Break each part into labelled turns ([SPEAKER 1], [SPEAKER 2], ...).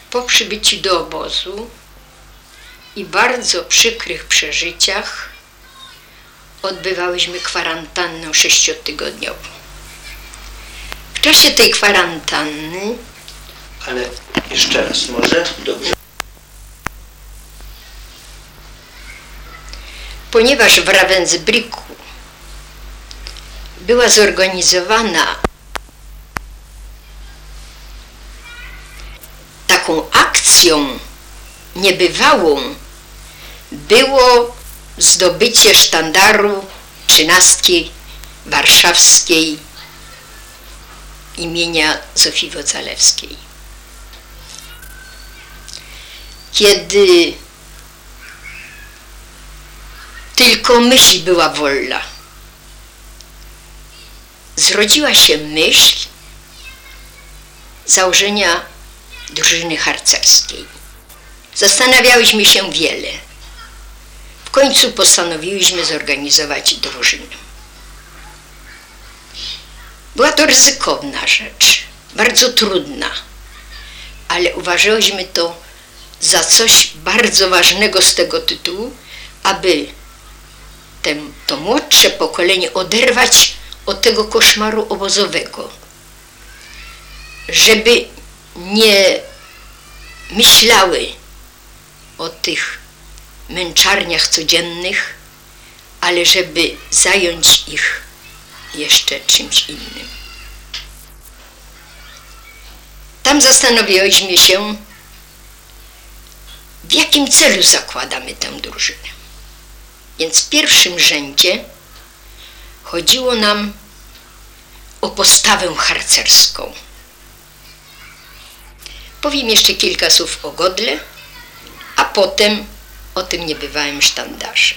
[SPEAKER 1] Po przybyciu do obozu i bardzo przykrych przeżyciach odbywałyśmy kwarantannę 6-tygodniową. W czasie tej kwarantanny...
[SPEAKER 2] Ale jeszcze raz może? Dobrze.
[SPEAKER 1] Ponieważ w Ravensbrücku była zorganizowana taką akcją niebywałą, było zdobycie sztandaru 13 warszawskiej imienia Zofii Wocalewskiej. Kiedy tylko myśl była wolna, zrodziła się myśl założenia drużyny harcerskiej. Zastanawiałyśmy się wiele. W końcu postanowiłyśmy zorganizować drużynę. Była to ryzykowna rzecz, bardzo trudna, ale uważałyśmy to za coś bardzo ważnego z tego tytułu, aby to młodsze pokolenie oderwać od tego koszmaru obozowego, żeby nie myślały o tych męczarniach codziennych, ale żeby zająć ich jeszcze czymś innym. Tam zastanawiałyśmy się, w jakim celu zakładamy tę drużynę. Więc w pierwszym rzędzie chodziło nam o postawę harcerską. Powiem jeszcze kilka słów o godle, a potem o tym niebywałym sztandarze.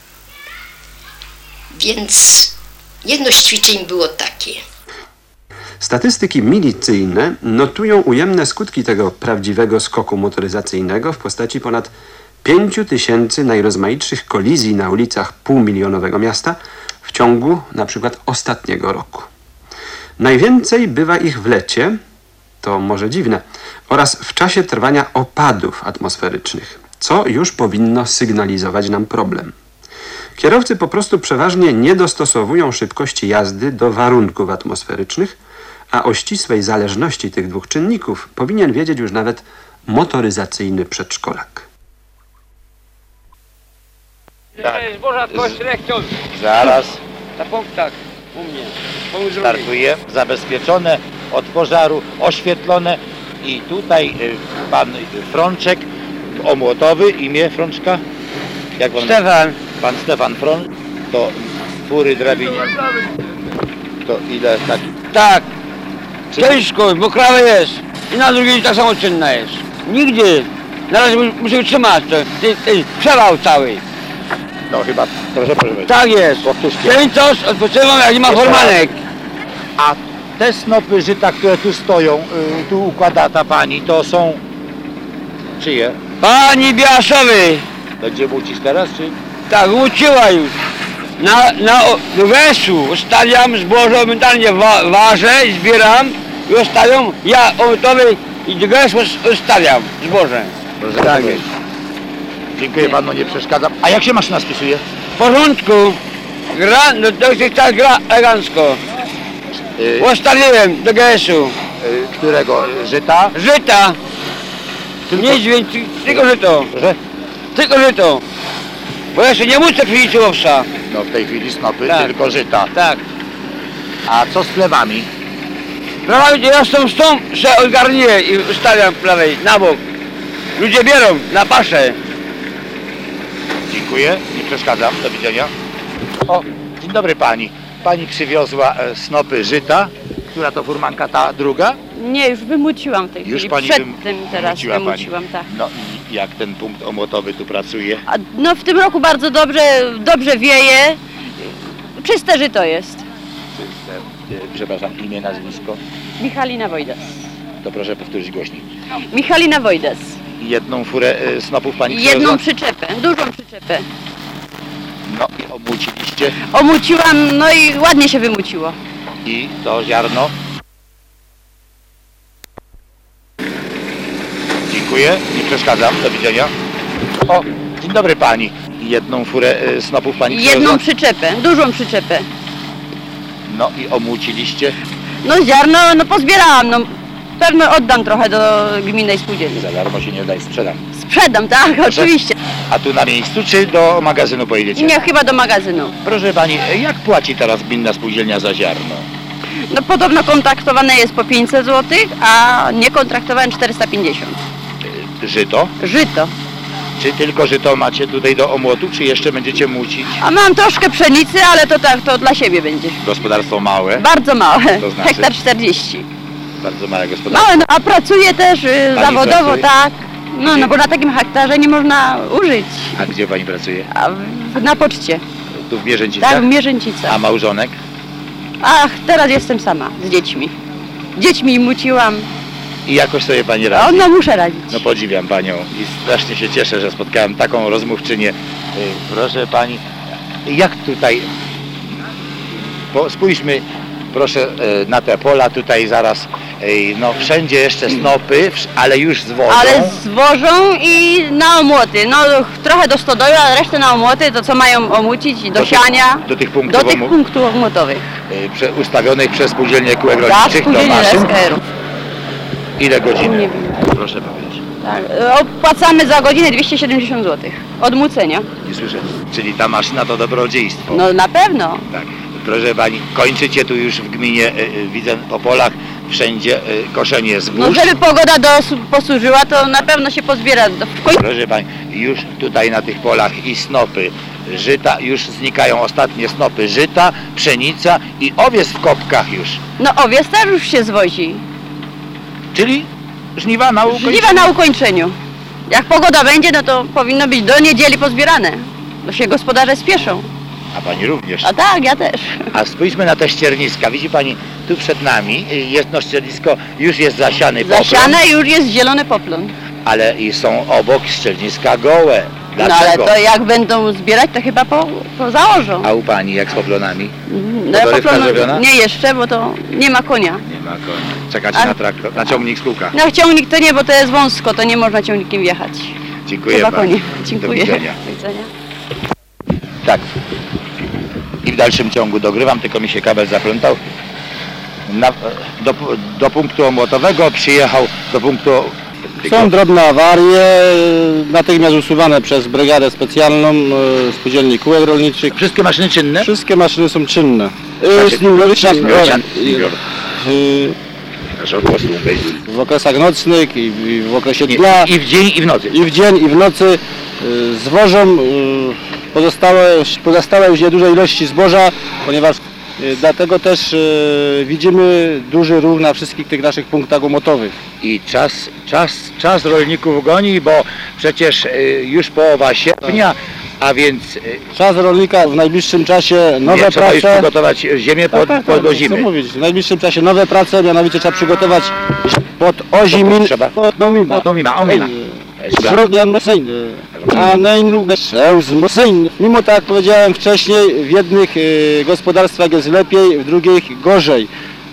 [SPEAKER 1] Więc jedno z ćwiczeń było takie.
[SPEAKER 3] Statystyki milicyjne notują ujemne skutki tego prawdziwego skoku motoryzacyjnego w postaci ponad 5 000 najrozmaitszych kolizji na ulicach półmilionowego miasta w ciągu na przykład ostatniego roku. Najwięcej bywa ich w lecie, to może dziwne, oraz w czasie trwania opadów atmosferycznych, co już powinno sygnalizować nam problem. Kierowcy po prostu przeważnie nie dostosowują szybkości jazdy do warunków atmosferycznych, a o ścisłej zależności tych dwóch czynników powinien wiedzieć już nawet motoryzacyjny przedszkolak.
[SPEAKER 4] Tak. Zboża koślechciąc.
[SPEAKER 2] Zaraz
[SPEAKER 4] Na punktach u mnie.
[SPEAKER 2] startuje, zabezpieczone od pożaru, oświetlone i tutaj pan Frączek, omłotowy, imię Frączka? Jak on?
[SPEAKER 4] Stefan.
[SPEAKER 2] Pan Stefan Frączek, to fury drabiny. To ile tak?
[SPEAKER 4] Tak. Ciężko, mokrawe jest. I na drugiej tak samo czynna jest. Nigdy. Na razie muszę wytrzymać ten przewał cały.
[SPEAKER 2] No chyba, proszę powiedzieć.
[SPEAKER 4] Tak jest.
[SPEAKER 2] Powtórzcie.
[SPEAKER 4] Cięcosz odpoczywam, jak nie ma formanek.
[SPEAKER 2] A te snopy żyta, które tu stoją, tu układa ta pani, to są czyje?
[SPEAKER 4] Pani Biaszowy.
[SPEAKER 2] Będzie mucić teraz, czy?
[SPEAKER 4] Tak, uczyła już. Do wesu ustawiam zboże, momentalnie ważę, zbieram i ustawiam. Ja omytowy i do wesu ustawiam zboże.
[SPEAKER 2] Proszę
[SPEAKER 4] Tak
[SPEAKER 2] powiedzieć.
[SPEAKER 4] jest.
[SPEAKER 2] Dziękuję panu, nie przeszkadzam. A jak się maszyna spisuje?
[SPEAKER 4] W porządku. Gra elegancko. Ustawiłem do GS-u.
[SPEAKER 2] Którego? Żyta?
[SPEAKER 4] Żyta. Nic więcej, tylko żyto.
[SPEAKER 2] Proszę?
[SPEAKER 4] Tylko żyto. Bo jeszcze nie muszę przyjść owsa.
[SPEAKER 2] No w tej chwili snopy,
[SPEAKER 4] Tak.
[SPEAKER 2] tylko żyta.
[SPEAKER 4] Tak.
[SPEAKER 2] A co z plewami?
[SPEAKER 4] Prawie ja stąd się ogarnię i ustawiam prawej, na bok. Ludzie bierą na paszę.
[SPEAKER 2] Dziękuję, nie przeszkadzam, do widzenia. O, dzień dobry pani. Pani przywiozła snopy żyta. Która to furmanka, ta druga?
[SPEAKER 5] Nie, już wymuciłam w tej
[SPEAKER 2] Już
[SPEAKER 5] chwili.
[SPEAKER 2] pani
[SPEAKER 5] Przed tym teraz
[SPEAKER 2] wymuciła pani.
[SPEAKER 5] wymuciłam, tak.
[SPEAKER 2] No i jak ten punkt omłotowy tu pracuje?
[SPEAKER 5] A, no w tym roku bardzo dobrze wieje. Czyste żyto jest.
[SPEAKER 2] Przepraszam, imię, nazwisko.
[SPEAKER 5] Michalina Wojdes.
[SPEAKER 2] To proszę powtórzyć głośniej.
[SPEAKER 5] Michalina Wojdes.
[SPEAKER 2] I jedną furę snopów pani przywiozła?
[SPEAKER 5] Jedną przyczepę, dużą przyczepę.
[SPEAKER 2] No i obmuciliście.
[SPEAKER 5] Omuciłam, no i ładnie się wymuciło.
[SPEAKER 2] I to ziarno? Dziękuję, nie przeszkadzam, do widzenia. O, dzień dobry pani. Jedną furę snopów pani
[SPEAKER 5] Jedną
[SPEAKER 2] przywiozła?
[SPEAKER 5] przyczepę, dużą przyczepę.
[SPEAKER 2] No i omłóciliście.
[SPEAKER 5] No ziarno, no pozbierałam, no pewno oddam trochę do gminnej spółdzielni.
[SPEAKER 2] Za darmo się nie daj, sprzedam.
[SPEAKER 5] Sprzedam, tak, oczywiście.
[SPEAKER 2] A tu na miejscu, czy do magazynu pojedziecie?
[SPEAKER 5] Nie, chyba do magazynu.
[SPEAKER 2] Proszę pani, jak płaci teraz gminna spółdzielnia za ziarno?
[SPEAKER 5] No podobno kontraktowane jest po 500 zł, a niekontraktowane 450.
[SPEAKER 2] Żyto?
[SPEAKER 5] Żyto.
[SPEAKER 2] Czy tylko żyto macie tutaj do omłotu, czy jeszcze będziecie mucić?
[SPEAKER 5] A mam troszkę pszenicy, ale to tak, to dla siebie będzie.
[SPEAKER 2] Gospodarstwo małe,
[SPEAKER 5] Bardzo małe,
[SPEAKER 2] To znaczy?
[SPEAKER 5] hektar 40.
[SPEAKER 2] bardzo małe gospodarstwo.
[SPEAKER 5] Małe, no, a pracuję też zawodowo,
[SPEAKER 2] pracuje?
[SPEAKER 5] tak. No bo na takim hektarze nie można użyć.
[SPEAKER 2] A gdzie pani pracuje?
[SPEAKER 5] A na poczcie,
[SPEAKER 2] Tu w Mierzęcicach?
[SPEAKER 5] tak, w Mierzęcicach.
[SPEAKER 2] A małżonek?
[SPEAKER 5] Ach, teraz jestem sama z dziećmi. Dziećmi muciłam,
[SPEAKER 2] I jakoś sobie pani
[SPEAKER 5] a
[SPEAKER 2] radzi?
[SPEAKER 5] no muszę radzić.
[SPEAKER 2] No podziwiam panią i strasznie się cieszę, że spotkałem taką rozmówczynię. Proszę pani, jak tutaj, spójrzmy proszę na te pola tutaj zaraz, no wszędzie jeszcze snopy, ale już zwożą.
[SPEAKER 5] Ale zwożą i na omłoty. No trochę do stodoły, a resztę na omłoty, to co mają omucić, do siania.
[SPEAKER 2] Do tych punktów,
[SPEAKER 5] Do tych punktów omłotowych.
[SPEAKER 2] ustawionych przez spółdzielnie kółek
[SPEAKER 5] Tak,
[SPEAKER 2] rolniczych do
[SPEAKER 5] spółdzielnie
[SPEAKER 2] maszyn.
[SPEAKER 5] SKR-u.
[SPEAKER 2] Ile godziny?
[SPEAKER 5] Nie wiem.
[SPEAKER 2] Proszę powiedzieć.
[SPEAKER 5] Tak, opłacamy za godzinę 270 zł. Od mucenia.
[SPEAKER 2] Nie słyszę. Czyli ta maszyna to dobrodziejstwo.
[SPEAKER 5] No na pewno.
[SPEAKER 2] Tak. Proszę pani, kończycie tu już w gminie, widzę po polach, wszędzie koszenie zbóż.
[SPEAKER 5] No żeby pogoda posłużyła, to na pewno się pozbiera.
[SPEAKER 2] Proszę pani, już tutaj na tych polach i snopy żyta, już znikają ostatnie snopy żyta, pszenica i owiec w kopkach już.
[SPEAKER 5] No owiec też już się zwozi.
[SPEAKER 2] Czyli żniwa na ukończeniu.
[SPEAKER 5] Żniwa na ukończeniu. Jak pogoda będzie, no to powinno być do niedzieli pozbierane. Bo się gospodarze spieszą.
[SPEAKER 2] A pani również.
[SPEAKER 5] A tak, ja też.
[SPEAKER 2] A spójrzmy na te ścierniska. Widzi pani, tu przed nami jest ściernisko, już jest zasiany poplon,
[SPEAKER 5] Zasiane już jest zielony poplon.
[SPEAKER 2] ale i są obok ścierniska gołe.
[SPEAKER 5] No ale
[SPEAKER 2] Dlaczego?
[SPEAKER 5] to jak będą zbierać, to chyba po założą.
[SPEAKER 2] A u pani jak z poplonami?
[SPEAKER 5] No ja
[SPEAKER 2] Podorywka zrobiona?
[SPEAKER 5] nie jeszcze, bo to nie ma konia.
[SPEAKER 2] Nie ma konia. Czekacie
[SPEAKER 5] A-
[SPEAKER 2] na traktor, na ciągnik z kółka.
[SPEAKER 5] No ciągnik to nie, bo to jest wąsko, to nie można ciągnikiem wjechać.
[SPEAKER 2] Dziękuję
[SPEAKER 5] Chyba
[SPEAKER 2] pani.
[SPEAKER 5] konie.
[SPEAKER 2] Do
[SPEAKER 5] Dziękuję.
[SPEAKER 2] widzenia.
[SPEAKER 5] Do widzenia.
[SPEAKER 2] Tak. I w dalszym ciągu dogrywam, tylko mi się kabel zaplątał. Do punktu omłotowego przyjechał do punktu...
[SPEAKER 6] Są drobne awarie, natychmiast usuwane przez brygadę specjalną spółdzielni kółek rolniczych.
[SPEAKER 2] Wszystkie maszyny czynne?
[SPEAKER 6] Wszystkie maszyny są czynne. W okresach nocnych i w okresie dnia,
[SPEAKER 2] I w dzień, i w nocy.
[SPEAKER 6] i w dzień, i w nocy zwożą pozostałe już nieduże ilości zboża, ponieważ dlatego też widzimy duży ruch na wszystkich tych naszych punktach omotowych.
[SPEAKER 2] I czas rolników goni, bo przecież już połowa sierpnia, a więc
[SPEAKER 6] Czas rolnika w najbliższym czasie nowe
[SPEAKER 2] trzeba już
[SPEAKER 6] prace.
[SPEAKER 2] przygotować ziemię do
[SPEAKER 6] Co
[SPEAKER 2] zimy.
[SPEAKER 6] mówić, w najbliższym czasie nowe prace, mianowicie trzeba przygotować pod ozimin,
[SPEAKER 2] Trzeba.
[SPEAKER 6] pod omina.
[SPEAKER 2] Omina.
[SPEAKER 6] Mimo tak jak powiedziałem wcześniej, w jednych gospodarstwach jest lepiej, w drugich gorzej.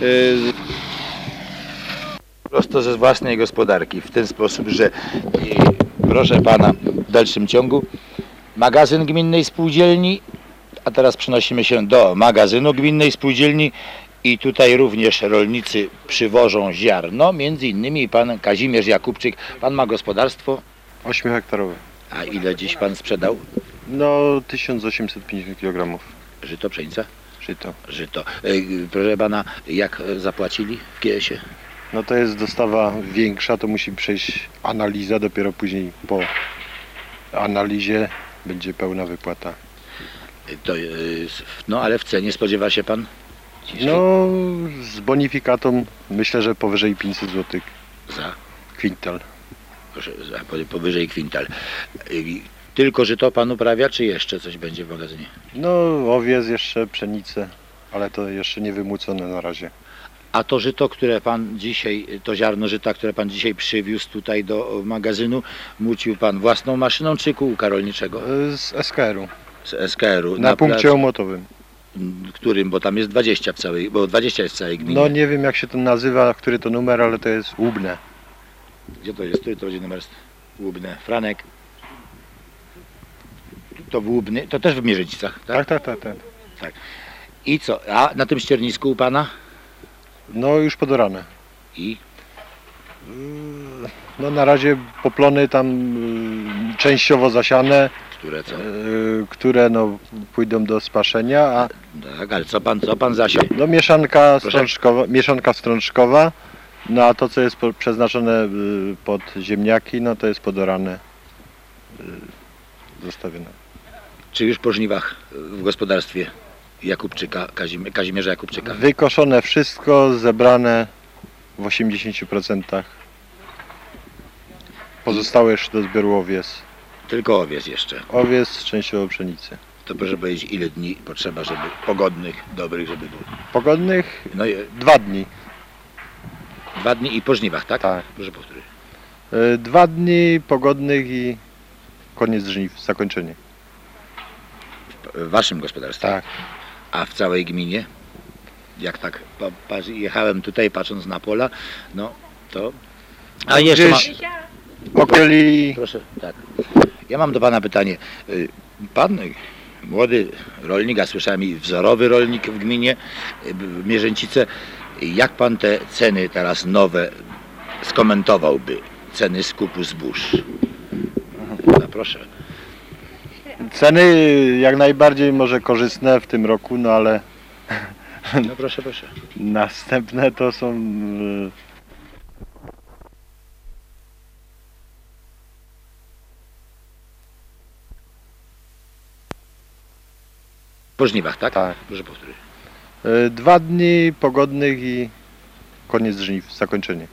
[SPEAKER 2] Prosto ze własnej gospodarki, w ten sposób, że proszę pana, w dalszym ciągu magazyn gminnej spółdzielni, a teraz przenosimy się do magazynu gminnej spółdzielni i tutaj również rolnicy przywożą ziarno, między innymi pan Kazimierz Jakubczyk. Pan ma gospodarstwo,
[SPEAKER 7] 8-hektarowe.
[SPEAKER 2] a ile dziś pan sprzedał?
[SPEAKER 7] No 1850 kg
[SPEAKER 2] Żyto, pszenica?
[SPEAKER 7] żyto.
[SPEAKER 2] Żyto. Proszę pana, jak zapłacili w KS-ie?
[SPEAKER 7] No to jest dostawa większa, to musi przejść analiza, dopiero później po analizie będzie pełna wypłata.
[SPEAKER 2] To, no ale w cenie spodziewa się pan?
[SPEAKER 7] No z bonifikatą myślę, że powyżej 500 zł
[SPEAKER 2] Za?
[SPEAKER 7] kwintal.
[SPEAKER 2] Proszę, powyżej kwintal. Tylko żyto pan uprawia, czy jeszcze coś będzie w magazynie?
[SPEAKER 7] No owiec jeszcze, pszenicę, ale to jeszcze nie wymucone na razie.
[SPEAKER 2] A to żyto, które pan dzisiaj, to ziarno żyta, które pan dzisiaj przywiózł tutaj do magazynu, mucił pan własną maszyną czy kółka rolniczego?
[SPEAKER 7] Z SKR-u,
[SPEAKER 2] Z SKR-u.
[SPEAKER 7] na punkcie omłotowym.
[SPEAKER 2] Którym, bo tam jest 20 w całej, bo 20 jest w całej gminie.
[SPEAKER 7] No nie wiem jak się to nazywa, który to numer, ale to jest łubne.
[SPEAKER 2] Gdzie to jest? To będzie numer Łubne. Franek. To w Łubny, to też w Mierzycach, tak?
[SPEAKER 7] Tak.
[SPEAKER 2] I co? A na tym ściernisku u pana?
[SPEAKER 7] No już podorane.
[SPEAKER 2] I?
[SPEAKER 7] No na razie poplony tam częściowo zasiane,
[SPEAKER 2] Które co?
[SPEAKER 7] które no pójdą do spaszenia, a
[SPEAKER 2] Tak, ale co pan zasiał?
[SPEAKER 7] no mieszanka
[SPEAKER 2] Proszę?
[SPEAKER 7] strączkowa, no a to co jest przeznaczone pod ziemniaki, no to jest podorane, zostawione.
[SPEAKER 2] Czy już po żniwach w gospodarstwie Jakubczyka, Kazimierza Jakubczyka?
[SPEAKER 7] Wykoszone wszystko, zebrane w 80%. Pozostałe jeszcze do zbioru owies.
[SPEAKER 2] Tylko owiec jeszcze.
[SPEAKER 7] Owies, częściowo pszenicy.
[SPEAKER 2] To proszę powiedzieć, ile dni potrzeba, żeby pogodnych, dobrych, żeby było?
[SPEAKER 7] Pogodnych
[SPEAKER 2] No i
[SPEAKER 7] 2 dni.
[SPEAKER 2] 2 dni i po żniwach, tak?
[SPEAKER 7] Tak.
[SPEAKER 2] Proszę powtórzyć.
[SPEAKER 7] 2 dni pogodnych i koniec żniw, zakończenie.
[SPEAKER 2] W waszym gospodarstwie?
[SPEAKER 7] Tak.
[SPEAKER 2] A w całej gminie? Jak tak jechałem tutaj patrząc na pola, no to... A jeszcze
[SPEAKER 7] Gdzieś okoli
[SPEAKER 2] Proszę, tak. Ja mam do pana pytanie. Pan, młody rolnik, a słyszałem i wzorowy rolnik w gminie Mierzęcice, jak pan te ceny teraz nowe skomentowałby? Ceny skupu zbóż. No proszę.
[SPEAKER 7] ceny jak najbardziej może korzystne w tym roku, no ale
[SPEAKER 2] No proszę.
[SPEAKER 7] następne to są
[SPEAKER 2] Po żniwach, tak?
[SPEAKER 7] Tak.
[SPEAKER 2] Proszę powtórzyć.
[SPEAKER 7] 2 dni pogodnych i koniec żniw, zakończenie.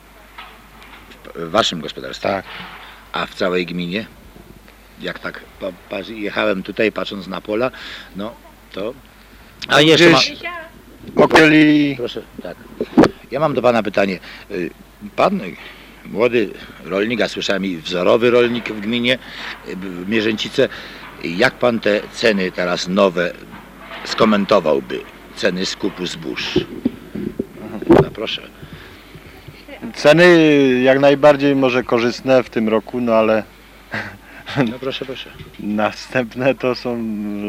[SPEAKER 2] W waszym gospodarstwie?
[SPEAKER 7] Tak.
[SPEAKER 2] A w całej gminie? Jak tak jechałem tutaj patrząc na pola, no to... A jeszcze
[SPEAKER 7] Gdzieś okoli
[SPEAKER 2] Proszę, tak. Ja mam do pana pytanie. Pan, młody rolnik, a słyszałem i wzorowy rolnik w gminie Mierzęcice, jak pan te ceny teraz nowe skomentowałby? Ceny skupu zbóż. No proszę.
[SPEAKER 7] ceny jak najbardziej może korzystne w tym roku, no ale
[SPEAKER 2] No proszę.
[SPEAKER 7] następne to są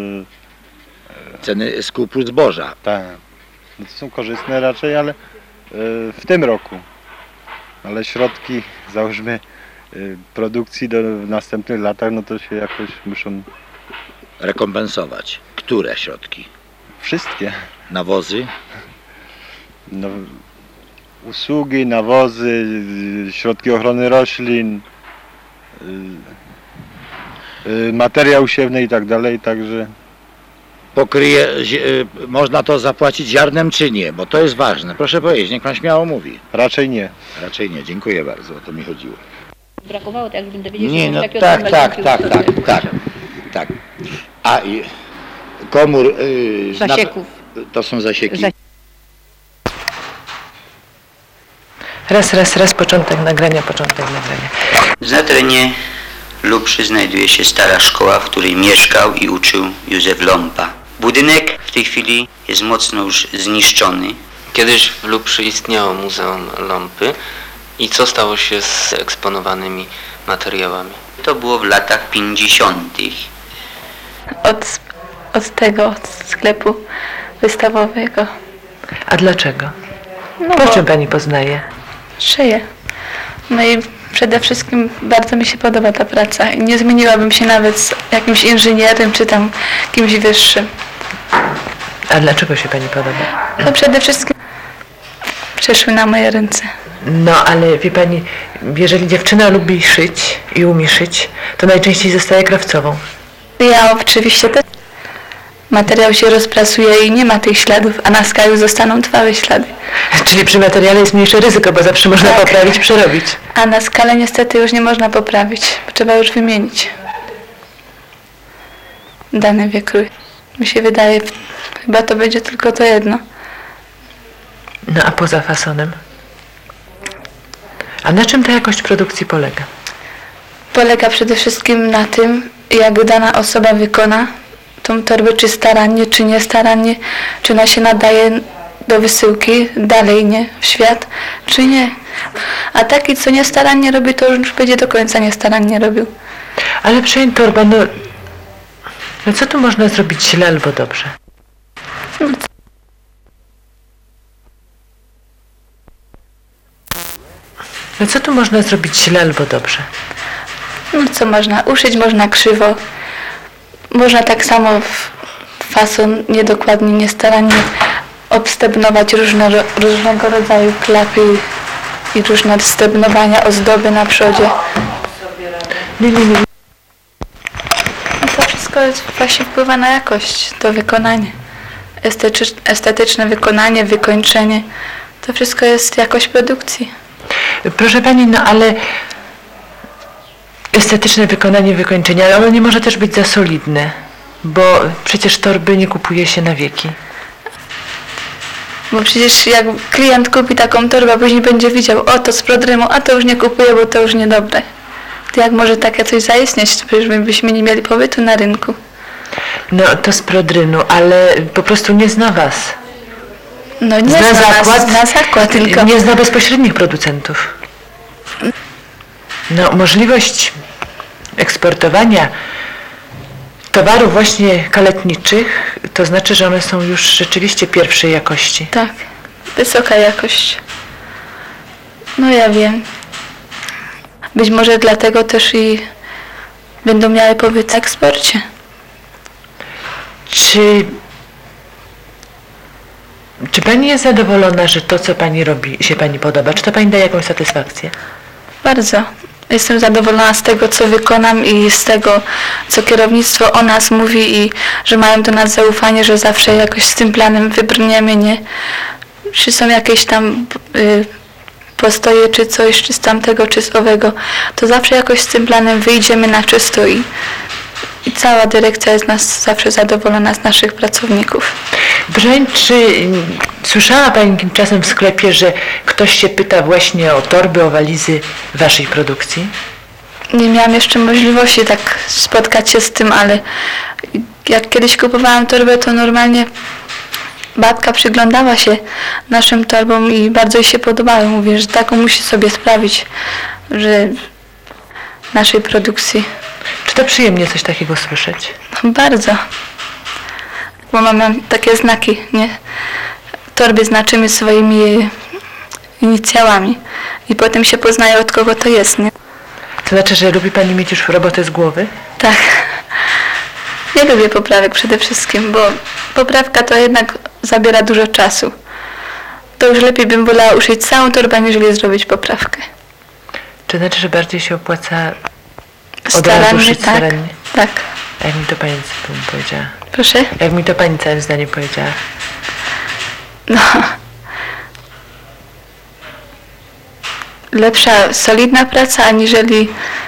[SPEAKER 2] Ceny skupu zboża.
[SPEAKER 7] tak, no to są korzystne raczej, ale w tym roku. Ale środki, załóżmy, produkcji w następnych latach, no to się jakoś muszą
[SPEAKER 2] Rekompensować. Które środki?
[SPEAKER 7] wszystkie.
[SPEAKER 2] Nawozy?
[SPEAKER 7] No, usługi, nawozy, środki ochrony roślin, materiał siewny i tak dalej, także
[SPEAKER 2] Pokryje, można to zapłacić ziarnem czy nie? Bo to jest ważne. Proszę powiedzieć, niech pan śmiało mówi.
[SPEAKER 7] raczej nie.
[SPEAKER 2] Raczej nie, dziękuję bardzo, o to mi chodziło.
[SPEAKER 5] Brakowało, tak jakbym dowiedzieć
[SPEAKER 2] Nie,
[SPEAKER 5] się,
[SPEAKER 2] no
[SPEAKER 5] jakie
[SPEAKER 2] tak. A i komór...
[SPEAKER 5] Zasieków.
[SPEAKER 2] To są zasieki.
[SPEAKER 8] Raz, początek nagrania.
[SPEAKER 9] Na terenie Lubrzy znajduje się stara szkoła, w której mieszkał i uczył Józef Lompa. Budynek w tej chwili jest mocno już zniszczony.
[SPEAKER 10] Kiedyś w Lubrzy istniało Muzeum Lompy i co stało się z eksponowanymi materiałami?
[SPEAKER 9] To było w latach 50.
[SPEAKER 11] Od sklepu wystawowego.
[SPEAKER 8] A dlaczego?
[SPEAKER 11] No
[SPEAKER 8] Po
[SPEAKER 11] bo
[SPEAKER 8] czym pani poznaje?
[SPEAKER 11] szyję. No i przede wszystkim bardzo mi się podoba ta praca i nie zmieniłabym się nawet z jakimś inżynierem czy tam kimś wyższym.
[SPEAKER 8] A dlaczego się pani podoba?
[SPEAKER 11] No przede wszystkim przeszły na moje ręce.
[SPEAKER 8] No ale wie pani, jeżeli dziewczyna lubi szyć i umie szyć, to najczęściej zostaje krawcową.
[SPEAKER 11] Ja oczywiście też. Materiał się rozprasuje i nie ma tych śladów, a na skaju zostaną trwałe ślady.
[SPEAKER 8] Czyli przy materiale jest mniejsze ryzyko, bo zawsze można
[SPEAKER 11] Tak.
[SPEAKER 8] poprawić, przerobić.
[SPEAKER 11] A na skalę niestety już nie można poprawić, bo trzeba już wymienić dany wykrój. Mi się wydaje, chyba to będzie tylko to jedno.
[SPEAKER 8] No a poza fasonem? A na czym ta jakość produkcji polega?
[SPEAKER 11] Polega przede wszystkim na tym, jak dana osoba wykona tą torbę, czy starannie, czy niestarannie, czy ona się nadaje do wysyłki dalej, nie, w świat, czy nie. A taki, co niestarannie robi, to już będzie do końca niestarannie robił.
[SPEAKER 8] Ale przynajmniej torba, no co tu można zrobić źle albo dobrze? No co tu można zrobić źle albo dobrze?
[SPEAKER 11] No co można? Uszyć można krzywo. Można tak samo w fason niedokładnie, niestarannie obstebnować różnego rodzaju klapy i różne stebnowania, ozdoby na przodzie.
[SPEAKER 8] Nie.
[SPEAKER 11] No to wszystko właśnie wpływa na jakość, to wykonanie. Estetyczne wykonanie, wykończenie. To wszystko jest jakość produkcji.
[SPEAKER 8] Proszę pani, no ale estetyczne wykonanie, wykończenie, ale ono nie może też być za solidne, bo przecież torby nie kupuje się na wieki.
[SPEAKER 11] Bo przecież jak klient kupi taką torbę, a później będzie widział, o to z prodrymu, a to już nie kupuję, bo to już niedobre. To jak może takie coś zaistnieć, to przecież byśmy nie mieli pobytu na rynku.
[SPEAKER 8] No to z prodrynu, ale po prostu nie zna was.
[SPEAKER 11] No nie zna zakład, zna zakład tylko.
[SPEAKER 8] Nie zna bezpośrednich producentów. No możliwość eksportowania towarów właśnie kaletniczych, to znaczy, że one są już rzeczywiście pierwszej jakości.
[SPEAKER 11] Tak, wysoka jakość. No ja wiem. Być może dlatego też i będą miały pobyt w eksporcie.
[SPEAKER 8] Czy pani jest zadowolona, że to, co pani robi, się pani podoba? Czy to pani daje jakąś satysfakcję?
[SPEAKER 11] Bardzo. Jestem zadowolona z tego, co wykonam i z tego, co kierownictwo o nas mówi i że mają do nas zaufanie, że zawsze jakoś z tym planem wybrniemy, nie? Czy są jakieś tam postoje, czy coś, czy z tamtego, czy z owego, to zawsze jakoś z tym planem wyjdziemy na czysto i cała dyrekcja jest nas zawsze zadowolona z naszych pracowników.
[SPEAKER 8] Czy słyszała pani czasem w sklepie, że ktoś się pyta właśnie o torby, o walizy waszej produkcji?
[SPEAKER 11] Nie miałam jeszcze możliwości tak spotkać się z tym, ale jak kiedyś kupowałam torbę, to normalnie babka przyglądała się naszym torbom i bardzo jej się podobały. Mówię, że taką musi sobie sprawić, że naszej produkcji.
[SPEAKER 8] Czy to przyjemnie coś takiego słyszeć?
[SPEAKER 11] Bardzo. Bo mamy takie znaki, nie? Torby znaczymy swoimi inicjałami i potem się poznaje, od kogo to jest, nie?
[SPEAKER 8] To znaczy, że lubi pani mieć już robotę z głowy?
[SPEAKER 11] Tak. Nie lubię poprawek przede wszystkim, bo poprawka to jednak zabiera dużo czasu. To już lepiej bym wolała uszyć całą torbę, aniżeli zrobić poprawkę.
[SPEAKER 8] To znaczy, że bardziej się opłaca od razu szyć starannie?
[SPEAKER 11] Tak.
[SPEAKER 8] A jak mi to pani powiedziała?
[SPEAKER 11] Proszę?
[SPEAKER 8] Jak mi to pani całym zdaniem powiedziała?
[SPEAKER 11] No. Lepsza, solidna praca, aniżeli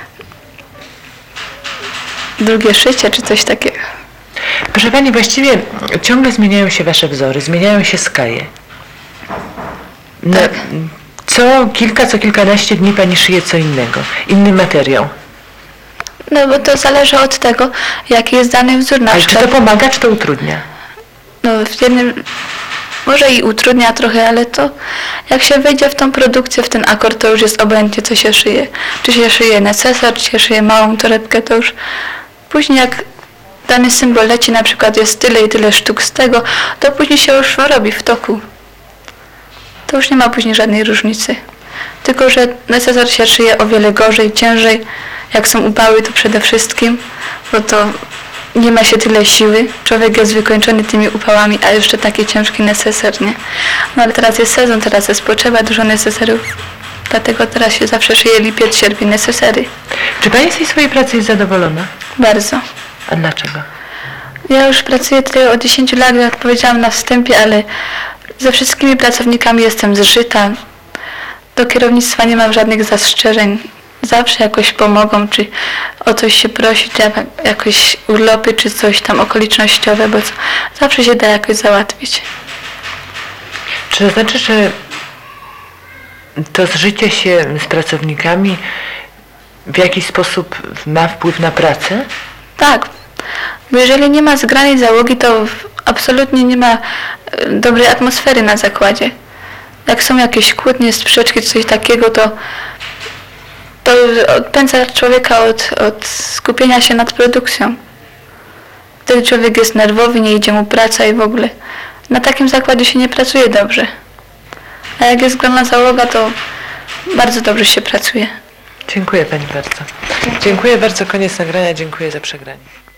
[SPEAKER 11] drugie szycie, czy coś takiego.
[SPEAKER 8] Proszę pani, właściwie ciągle zmieniają się wasze wzory, zmieniają się skaje. No,
[SPEAKER 11] tak.
[SPEAKER 8] Co kilkanaście dni pani szyje co innego, inny materiał.
[SPEAKER 11] No bo to zależy od tego, jaki jest dany wzór. Na
[SPEAKER 8] przykład. Czy to pomaga, czy to utrudnia?
[SPEAKER 11] No w jednym może i utrudnia trochę, ale to jak się wejdzie w tą produkcję, w ten akord, to już jest obojętnie, co się szyje. Czy się szyje necesar, czy się szyje małą torebkę, to już później jak dany symbol leci, na przykład jest tyle i tyle sztuk z tego, to później się już robi w toku. To już nie ma później żadnej różnicy. Tylko że necesar się szyje o wiele gorzej, ciężej. Jak są upały, to przede wszystkim, bo to nie ma się tyle siły. Człowiek jest wykończony tymi upałami, a jeszcze taki ciężki neseser, nie? No ale teraz jest sezon, teraz jest potrzeba dużo neseserów. Dlatego teraz się zawsze szyje lipiec, sierpień, nesesery.
[SPEAKER 8] Czy pani z tej swojej pracy jest zadowolona?
[SPEAKER 11] Bardzo.
[SPEAKER 8] A dlaczego?
[SPEAKER 11] Ja już pracuję tutaj od 10 lat, jak powiedziałam na wstępie, ale ze wszystkimi pracownikami jestem zżyta. Do kierownictwa nie mam żadnych zastrzeżeń. Zawsze jakoś pomogą, czy o coś się prosić, jakoś urlopy, czy coś tam okolicznościowe, bo zawsze się da jakoś załatwić.
[SPEAKER 8] Czy to znaczy, że to zżycie się z pracownikami w jakiś sposób ma wpływ na pracę?
[SPEAKER 11] Tak, bo jeżeli nie ma zgranej załogi, to absolutnie nie ma dobrej atmosfery na zakładzie. Jak są jakieś kłótnie, sprzeczki, coś takiego, to odpędza człowieka od skupienia się nad produkcją. Wtedy człowiek jest nerwowy, nie idzie mu praca i w ogóle. Na takim zakładzie się nie pracuje dobrze. A jak jest grona załoga, to bardzo dobrze się pracuje.
[SPEAKER 8] Dziękuję Pani bardzo. Dziękuję bardzo, koniec nagrania, dziękuję za przegranie.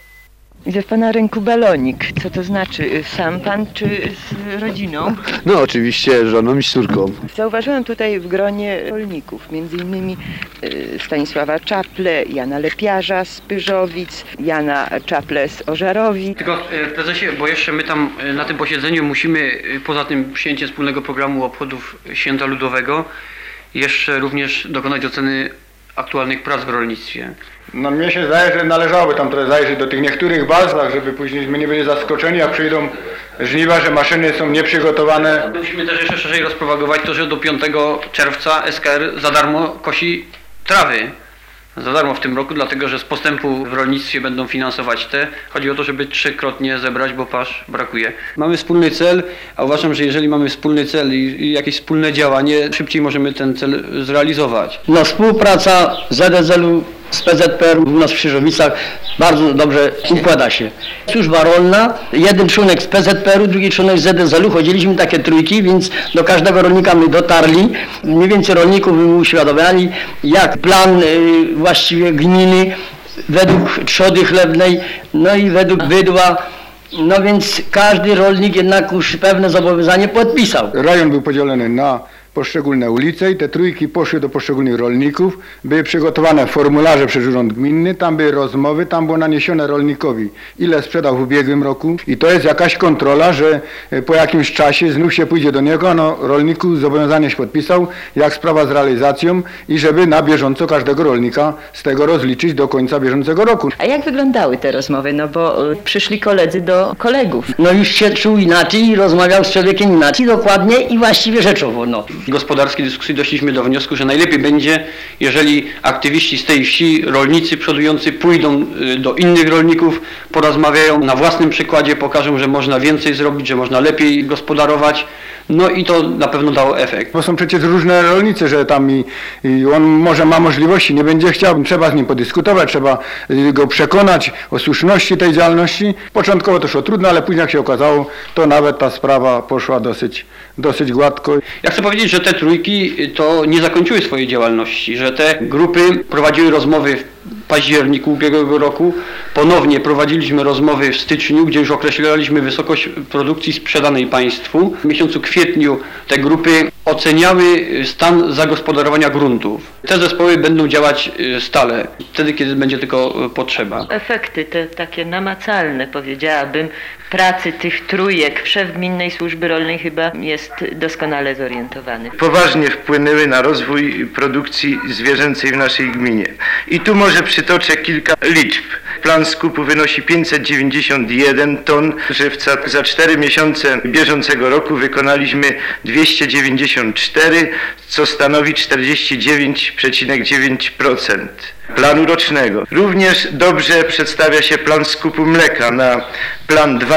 [SPEAKER 12] Widzę w Pana ręku balonik. Co to znaczy? Sam Pan czy z rodziną?
[SPEAKER 13] No oczywiście żoną i z córką.
[SPEAKER 12] Zauważyłam tutaj w gronie rolników, między innymi Stanisława Czaple, Jana Lepiarza z Pyrzowic, Jana Czaple z Ożarowi.
[SPEAKER 14] Tylko prezesie, bo jeszcze my tam na tym posiedzeniu musimy, poza tym przyjęciem wspólnego programu obchodów Święta Ludowego, jeszcze również dokonać oceny aktualnych prac w rolnictwie.
[SPEAKER 15] No mnie się zdaje, że należałoby tam trochę zajrzeć do tych niektórych bazach, żeby później my nie byli zaskoczeni, jak przyjdą żniwa, że maszyny są nieprzygotowane.
[SPEAKER 14] Musimy też jeszcze szerzej rozpropagować to, że do 5 czerwca SKR za darmo kosi trawy. Za darmo w tym roku, dlatego że z postępu w rolnictwie będą finansować te. Chodzi o to, żeby 3-krotnie zebrać, bo pasz brakuje.
[SPEAKER 16] Mamy wspólny cel, a uważam, że jeżeli mamy wspólny cel i jakieś wspólne działanie, szybciej możemy ten cel zrealizować.
[SPEAKER 17] No, współpraca ZSL-u z PZPR u nas w Krzyżowicach bardzo dobrze układa się. Służba rolna, jeden członek z PZPR-u, drugi członek z ZSL-u, chodziliśmy takie trójki, więc do każdego rolnika my dotarli. Mniej więcej rolników my uświadamiali, jak plan właściwie gminy według trzody chlebnej, no i według bydła. No więc każdy rolnik jednak już pewne zobowiązanie podpisał.
[SPEAKER 15] Rejon był podzielony na poszczególne ulice i te trójki poszły do poszczególnych rolników. Były przygotowane formularze przez urząd gminny, tam były rozmowy, tam było naniesione rolnikowi, ile sprzedał w ubiegłym roku. I to jest jakaś kontrola, że po jakimś czasie znów się pójdzie do niego, no rolniku zobowiązanie się podpisał, jak sprawa z realizacją i żeby na bieżąco każdego rolnika z tego rozliczyć do końca bieżącego roku.
[SPEAKER 12] A jak wyglądały te rozmowy? No bo przyszli koledzy do kolegów.
[SPEAKER 17] No już się czuł inaczej i rozmawiał z człowiekiem inaczej, dokładnie i właściwie rzeczowo. No.
[SPEAKER 14] W gospodarskiej dyskusji doszliśmy do wniosku, że najlepiej będzie, jeżeli aktywiści z tej wsi, rolnicy przodujący pójdą do innych rolników, porozmawiają, na własnym przykładzie pokażą, że można więcej zrobić, że można lepiej gospodarować. No i to na pewno dało efekt.
[SPEAKER 15] Bo są przecież różne rolnicy, że tam i on może ma możliwości, nie będzie chciał, trzeba z nim podyskutować, trzeba go przekonać o słuszności tej działalności. Początkowo to szło trudno, ale później jak się okazało, to nawet ta sprawa poszła dosyć gładko.
[SPEAKER 14] Ja chcę powiedzieć, że te trójki to nie zakończyły swojej działalności, że te grupy prowadziły rozmowy w październiku ubiegłego roku. Ponownie prowadziliśmy rozmowy w styczniu, gdzie już określaliśmy wysokość produkcji sprzedanej państwu. W miesiącu kwietniu te grupy oceniały stan zagospodarowania gruntów. Te zespoły będą działać stale, wtedy kiedy będzie tylko potrzeba.
[SPEAKER 12] Efekty te takie namacalne, powiedziałabym, pracy tych trójek. Szef Gminnej Służby Rolnej chyba jest doskonale zorientowany.
[SPEAKER 18] Poważnie wpłynęły na rozwój produkcji zwierzęcej w naszej gminie. I tu może przytoczę kilka liczb. Plan skupu wynosi 591 ton żywca. Za 4 miesiące bieżącego roku wykonaliśmy 294, co stanowi 49,9% planu rocznego. Również dobrze przedstawia się plan skupu mleka. Na plan 2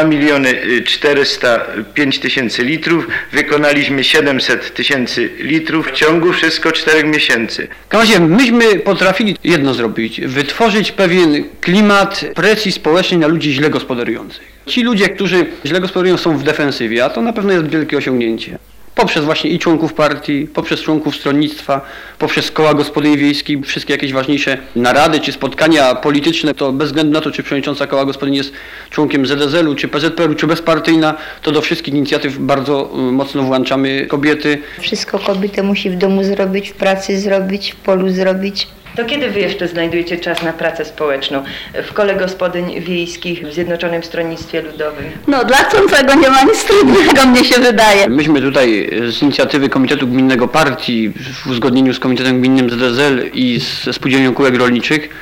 [SPEAKER 18] 405 000 litrów wykonaliśmy 700 000 litrów w ciągu wszystko 4 miesięcy.
[SPEAKER 14] W każdym razie myśmy potrafili jedno zrobić, wytworzyć pewien klimat presji społecznej na ludzi źle gospodarujących. Ci ludzie, którzy źle gospodarują, są w defensywie, a to na pewno jest wielkie osiągnięcie. Poprzez właśnie i członków partii, poprzez członków stronnictwa, poprzez koła gospodyń wiejskich, wszystkie jakieś ważniejsze narady czy spotkania polityczne, to bez względu na to, czy przewodnicząca koła gospodyń jest członkiem ZSL-u, czy PZPR-u, czy bezpartyjna, to do wszystkich inicjatyw bardzo mocno włączamy kobiety.
[SPEAKER 19] Wszystko kobieta musi w domu zrobić, w pracy zrobić, w polu zrobić.
[SPEAKER 12] To kiedy wy jeszcze znajdujecie czas na pracę społeczną w Kole Gospodyń Wiejskich w Zjednoczonym Stronnictwie Ludowym?
[SPEAKER 11] No dla chcącego nie ma nic trudnego, mnie się wydaje.
[SPEAKER 14] Myśmy tutaj z inicjatywy Komitetu Gminnego Partii w uzgodnieniu z Komitetem Gminnym ZSL i ze Spółdzielnią Kółek Rolniczych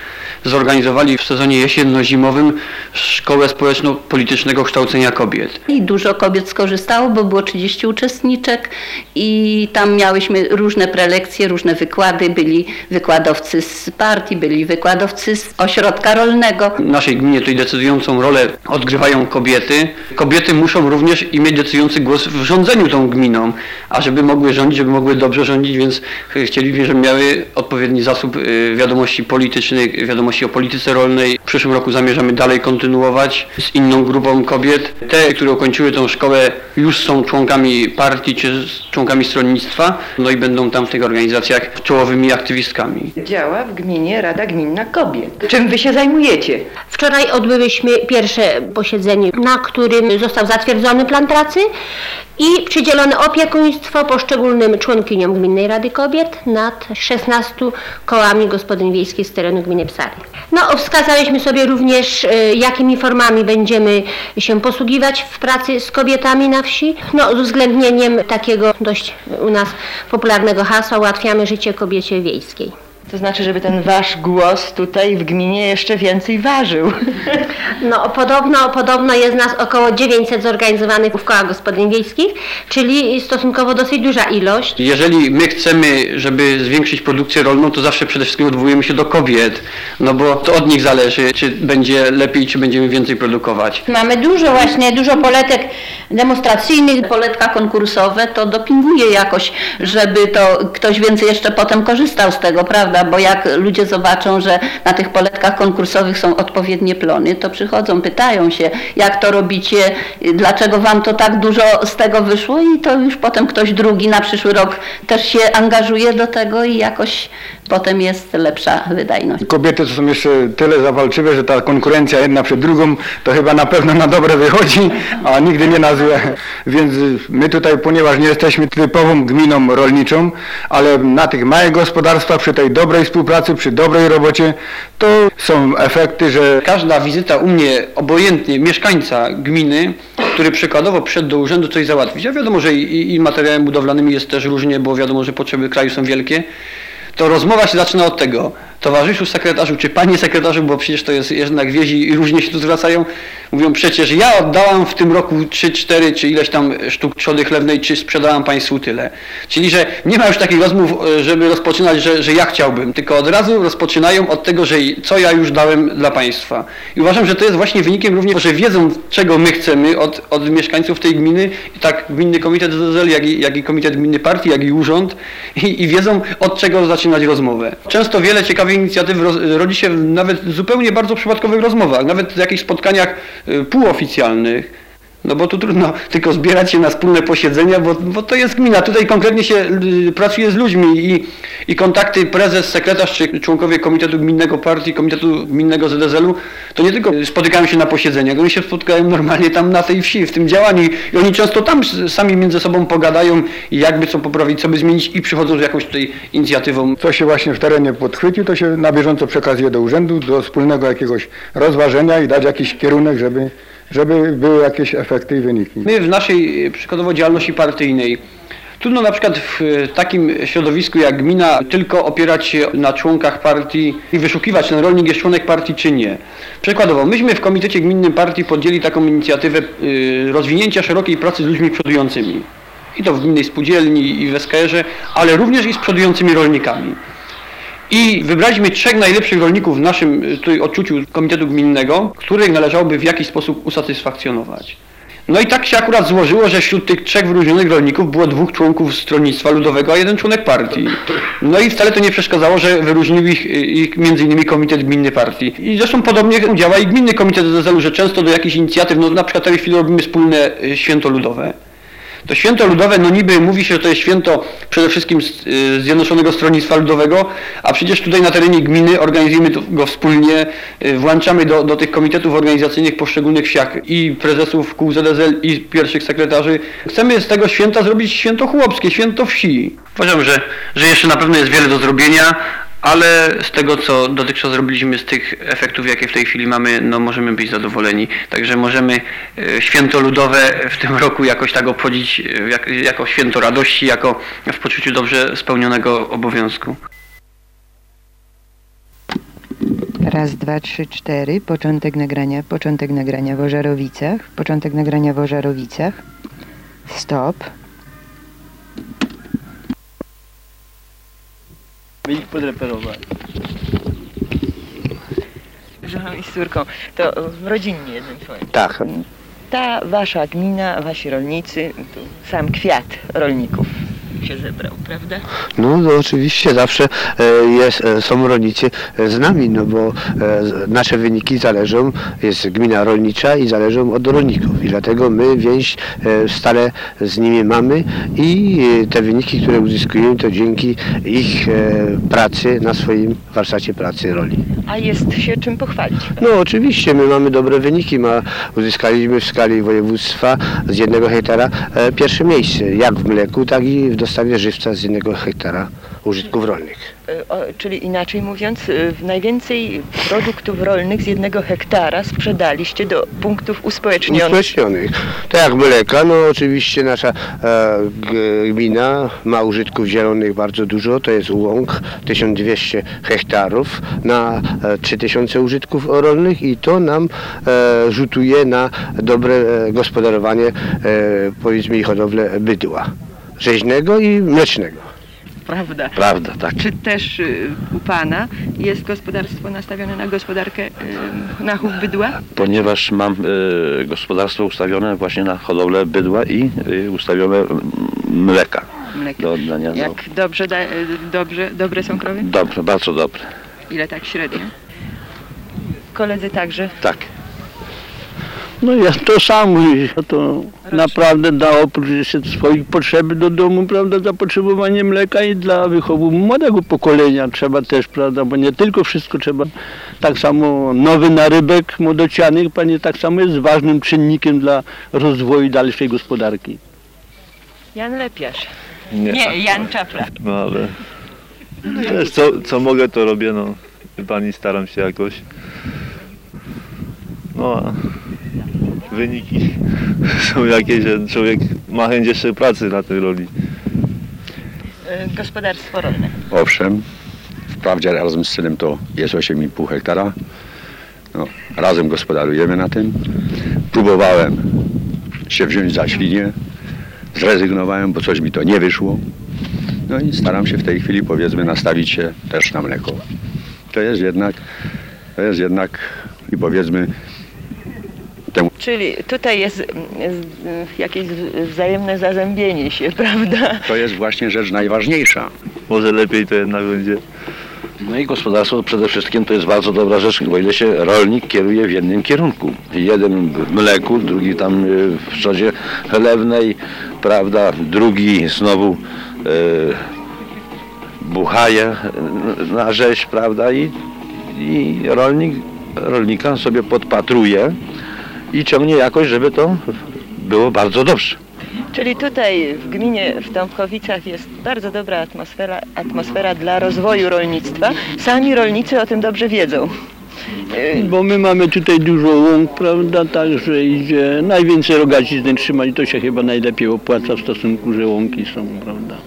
[SPEAKER 14] zorganizowali w sezonie jesienno-zimowym Szkołę Społeczno-Politycznego Kształcenia Kobiet.
[SPEAKER 20] I dużo kobiet skorzystało, bo było 30 uczestniczek i tam miałyśmy różne prelekcje, różne wykłady. Byli wykładowcy z partii, byli wykładowcy z ośrodka rolnego.
[SPEAKER 14] W naszej gminie tutaj decydującą rolę odgrywają kobiety. Kobiety muszą również mieć decydujący głos w rządzeniu tą gminą, a żeby mogły rządzić, żeby mogły dobrze rządzić, więc chcielibyśmy, żeby miały odpowiedni zasób wiadomości politycznych, wiadomości o polityce rolnej. W przyszłym roku zamierzamy dalej kontynuować z inną grupą kobiet. Te, które ukończyły tą szkołę, już są członkami partii czy członkami stronnictwa, no i będą tam w tych organizacjach czołowymi aktywistkami.
[SPEAKER 12] Działa w gminie Rada Gminna Kobiet. Czym wy się zajmujecie?
[SPEAKER 21] Wczoraj odbyłyśmy pierwsze posiedzenie, na którym został zatwierdzony plan pracy i przydzielone opiekuństwo poszczególnym członkiniom Gminnej Rady Kobiet nad 16 kołami gospodyń wiejskich z terenu gminy Psary. No, wskazaliśmy sobie również, jakimi formami będziemy się posługiwać w pracy z kobietami na wsi. No, z uwzględnieniem takiego dość u nas popularnego hasła ułatwiamy życie kobiecie wiejskiej.
[SPEAKER 12] To znaczy, żeby ten wasz głos tutaj w gminie jeszcze więcej ważył.
[SPEAKER 21] No podobno jest nas około 900 zorganizowanych w kołach gospodyń wiejskich, czyli stosunkowo dosyć duża ilość.
[SPEAKER 14] Jeżeli my chcemy, żeby zwiększyć produkcję rolną, to zawsze przede wszystkim odwołujemy się do kobiet, no bo to od nich zależy, czy będzie lepiej, czy będziemy więcej produkować.
[SPEAKER 20] Mamy dużo poletek demonstracyjnych, poletka konkursowe, to dopinguje jakoś, żeby to ktoś więcej jeszcze potem korzystał z tego, prawda? Bo jak ludzie zobaczą, że na tych poletkach konkursowych są odpowiednie plony, to przychodzą, pytają się, jak to robicie, dlaczego wam to tak dużo z tego wyszło i to już potem ktoś drugi na przyszły rok też się angażuje do tego i jakoś potem jest lepsza wydajność.
[SPEAKER 15] Kobiety to są jeszcze tyle zawalczywe, że ta konkurencja jedna przed drugą to chyba na pewno na dobre wychodzi, a nigdy nie na złe. Więc my tutaj, ponieważ nie jesteśmy typową gminą rolniczą, ale na tych małych gospodarstwach, przy tej dobrej współpracy, przy dobrej robocie, to są efekty, że
[SPEAKER 14] każda wizyta u mnie, obojętnie mieszkańca gminy, który przykładowo przyszedł do urzędu coś załatwić, a wiadomo, że i materiałem budowlanym jest też różnie, bo wiadomo, że potrzeby kraju są wielkie, to rozmowa się zaczyna od tego: towarzyszu sekretarzu, czy panie sekretarzu, bo przecież to jest jednak wiezi i różnie się tu zwracają, mówią, przecież ja oddałam w tym roku 3-4 czy ileś tam sztuk trzody chlewnej, czy sprzedałam państwu tyle. Czyli, że nie ma już takich rozmów, żeby rozpoczynać, że ja chciałbym, tylko od razu rozpoczynają od tego, że co ja już dałem dla państwa. I uważam, że to jest właśnie wynikiem również, że wiedzą, czego my chcemy od mieszkańców tej gminy, i tak Gminny Komitet ZSL, jak i Komitet Gminny Partii, jak i Urząd, i wiedzą, od czego zaczynać rozmowę. Często wiele ciekawych inicjatyw rodzi się nawet zupełnie bardzo przypadkowych rozmowach, nawet w jakichś spotkaniach półoficjalnych. No bo tu trudno tylko zbierać się na wspólne posiedzenia, bo to jest gmina. Tutaj konkretnie się pracuje z ludźmi i kontakty prezes, sekretarz czy członkowie Komitetu Gminnego Partii, Komitetu Gminnego ZSL-u to nie tylko spotykają się na posiedzeniach, oni się spotykają normalnie tam na tej wsi, w tym działaniu i oni często tam sami między sobą pogadają i jakby co poprawić, co by zmienić i przychodzą z jakąś tutaj inicjatywą.
[SPEAKER 15] Co się właśnie w terenie podchwyci, to się na bieżąco przekazuje do urzędu, do wspólnego jakiegoś rozważenia i dać jakiś kierunek, żeby były jakieś efekty i wyniki.
[SPEAKER 14] My w naszej przykładowo działalności partyjnej trudno na przykład w takim środowisku jak gmina tylko opierać się na członkach partii i wyszukiwać, ten rolnik jest członek partii czy nie. Przykładowo, myśmy w Komitecie Gminnym Partii podjęli taką inicjatywę rozwinięcia szerokiej pracy z ludźmi przodującymi. I to w gminnej spółdzielni i w SKR-ze, ale również i z przodującymi rolnikami. I wybraliśmy 3 najlepszych rolników w naszym tutaj odczuciu Komitetu Gminnego, których należałoby w jakiś sposób usatysfakcjonować. No i tak się akurat złożyło, że wśród tych 3 wyróżnionych rolników było 2 członków Stronnictwa Ludowego, a 1 członek partii. No i wcale to nie przeszkadzało, że wyróżnił ich m.in. Komitet Gminny Partii. I zresztą podobnie działa i Gminny Komitet ZSL-u, że często do jakichś inicjatyw, no na przykład w tej chwili robimy wspólne święto ludowe. To święto ludowe, no niby mówi się, że to jest święto przede wszystkim Zjednoczonego Stronnictwa Ludowego, a przecież tutaj na terenie gminy organizujemy go wspólnie, włączamy do tych komitetów organizacyjnych w poszczególnych wsiach i prezesów kół ZSL i pierwszych sekretarzy. Chcemy z tego święta zrobić święto chłopskie, święto wsi. Uważam, że jeszcze na pewno jest wiele do zrobienia, ale z tego, co dotychczas zrobiliśmy, z tych efektów, jakie w tej chwili mamy, no możemy być zadowoleni. Także możemy święto ludowe w tym roku jakoś tak obchodzić jako święto radości, jako w poczuciu dobrze spełnionego obowiązku.
[SPEAKER 12] Raz, dwa, trzy, cztery. Początek nagrania w Ożarowicach. Początek nagrania w Ożarowicach. Stop.
[SPEAKER 17] My ich podreperowali.
[SPEAKER 12] Żoną i z córką. To rodzinnie jednym słowem.
[SPEAKER 13] Tak.
[SPEAKER 12] Ta wasza gmina, wasi rolnicy, tu sam kwiat rolników się zebrał, prawda?
[SPEAKER 13] No oczywiście zawsze są rolnicy z nami, no bo nasze wyniki zależą, jest gmina rolnicza i zależą od rolników i dlatego my więź stale z nimi mamy i te wyniki, które uzyskujemy, to dzięki ich pracy na swoim warsztacie pracy roli.
[SPEAKER 12] A jest się czym pochwalić?
[SPEAKER 13] No oczywiście, my mamy dobre wyniki, uzyskaliśmy w skali województwa z 1 hektara pierwsze miejsce, jak w mleku, tak i w dostawie żywca z 1 hektara użytków rolnych.
[SPEAKER 12] Czyli inaczej mówiąc, najwięcej produktów rolnych z 1 hektara sprzedaliście do punktów uspołecznionych.
[SPEAKER 13] Tak jak mleka, no oczywiście nasza gmina ma użytków zielonych bardzo dużo, to jest łąk 1200 hektarów na 3000 użytków rolnych i to nam rzutuje na dobre gospodarowanie, powiedzmy, i hodowlę bydła rzeźnego i mlecznego.
[SPEAKER 12] Prawda?
[SPEAKER 13] Prawda, tak.
[SPEAKER 12] Czy też u Pana jest gospodarstwo nastawione na gospodarkę, na chów bydła?
[SPEAKER 1] Ponieważ mam gospodarstwo ustawione właśnie na hodowlę bydła i ustawione mleka. Do oddania.
[SPEAKER 12] Jak dobre są krowy?
[SPEAKER 1] Dobre, bardzo dobre.
[SPEAKER 12] Ile tak średnio? Koledzy także?
[SPEAKER 1] Tak.
[SPEAKER 17] No jest to samo, to naprawdę da oprócz jeszcze swoich potrzeb do domu, prawda, zapotrzebowanie mleka i dla wychowu młodego pokolenia trzeba też, prawda, bo nie tylko wszystko trzeba, tak samo nowy narybek młodocianych, panie, tak samo jest ważnym czynnikiem dla rozwoju dalszej gospodarki.
[SPEAKER 12] Jan Lepiarz. Nie, Jan Czapla.
[SPEAKER 22] No ale też co mogę, to robię, no. Pani, staram się jakoś. No a wyniki są jakieś, że człowiek ma chęć jeszcze pracy na tej roli.
[SPEAKER 12] Gospodarstwo rolne.
[SPEAKER 23] Owszem, wprawdzie razem z synem to jest 8,5 hektara. No, razem gospodarujemy na tym. Próbowałem się wziąć za świnie, zrezygnowałem, bo coś mi to nie wyszło. No i staram się w tej chwili, powiedzmy, nastawić się też na mleko. To jest jednak i powiedzmy
[SPEAKER 12] Czyli tutaj jest jakieś wzajemne zazębienie się, prawda?
[SPEAKER 23] To jest właśnie rzecz najważniejsza.
[SPEAKER 22] Może lepiej to jednak będzie.
[SPEAKER 1] No i gospodarstwo przede wszystkim to jest bardzo dobra rzecz, o ile się rolnik kieruje w jednym kierunku. Jeden w mleku, drugi tam w trzodzie chlewnej, prawda, drugi znowu buchaje na rzeź, prawda, i rolnika sobie podpatruje i ciągnie jakoś, żeby to było bardzo dobrze.
[SPEAKER 12] Czyli tutaj w gminie, w Tomkowicach jest bardzo dobra atmosfera dla rozwoju rolnictwa. Sami rolnicy o tym dobrze wiedzą.
[SPEAKER 17] Bo my mamy tutaj dużo łąk, prawda, także idzie najwięcej rogacizny trzymać, to się chyba najlepiej opłaca w stosunku, że łąki są, prawda.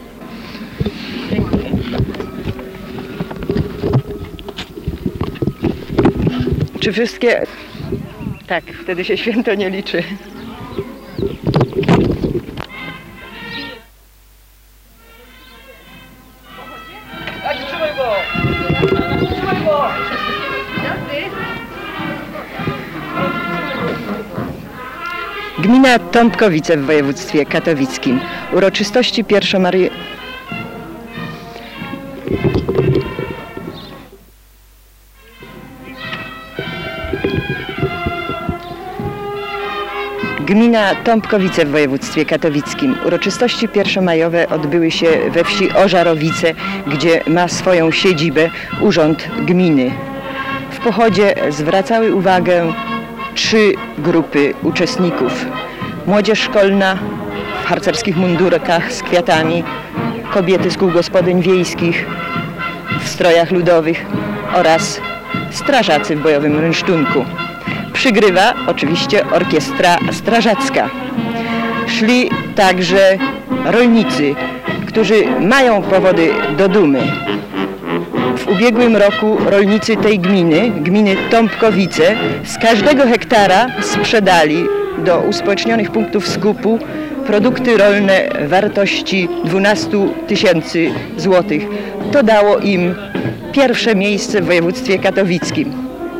[SPEAKER 12] Czy wszystkie... Tak, wtedy się święto nie liczy. Gmina Tomkowice w województwie katowickim. Uroczystości Gmina Tomkowice w województwie katowickim. Uroczystości pierwszomajowe odbyły się we wsi Ożarowice, gdzie ma swoją siedzibę Urząd Gminy. W pochodzie zwracały uwagę 3 grupy uczestników. Młodzież szkolna w harcerskich mundurkach z kwiatami, kobiety z kół gospodyń wiejskich w strojach ludowych oraz strażacy w bojowym rynsztunku. Przygrywa oczywiście orkiestra strażacka. Szli także rolnicy, którzy mają powody do dumy. W W ubiegłym roku rolnicy tej gminy Tąpkowice, z każdego hektara sprzedali do uspołecznionych punktów skupu produkty rolne wartości 12 000 złotych. To dało im pierwsze miejsce w województwie katowickim.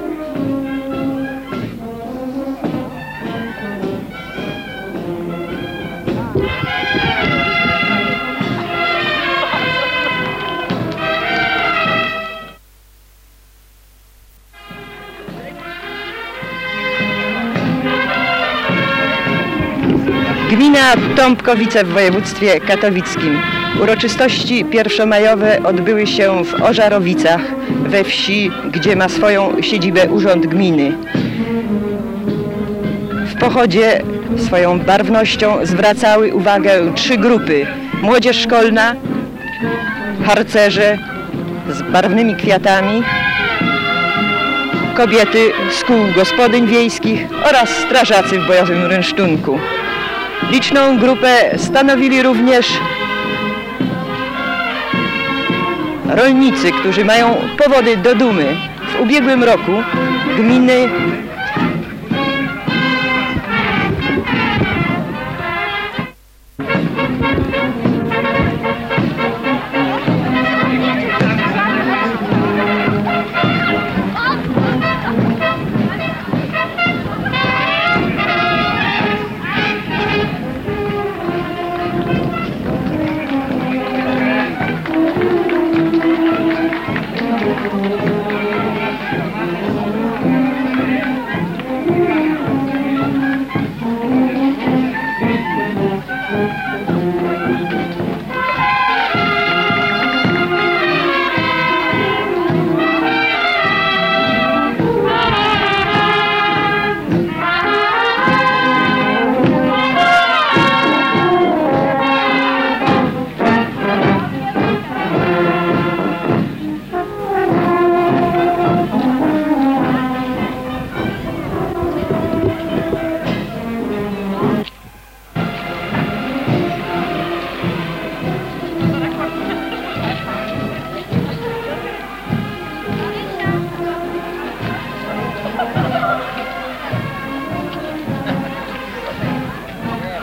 [SPEAKER 12] Gmina Tąpkowice w województwie katowickim. Uroczystości pierwszomajowe odbyły się w Ożarowicach, we wsi, gdzie ma swoją siedzibę urząd gminy. W pochodzie swoją barwnością zwracały uwagę 3 grupy. Młodzież szkolna, harcerze z barwnymi kwiatami, kobiety z kół gospodyń wiejskich oraz strażacy w bojowym rynsztunku. Liczną grupę stanowili również rolnicy, którzy mają powody do dumy. W ubiegłym roku gminy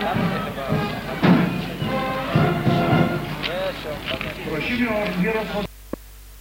[SPEAKER 3] prosimy o